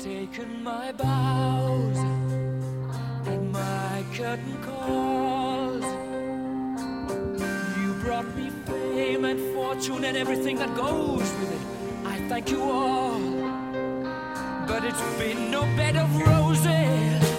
taken my bows and my curtain calls. You brought me fame and fortune and everything that goes with it. I thank you all, but it's been no bed of roses.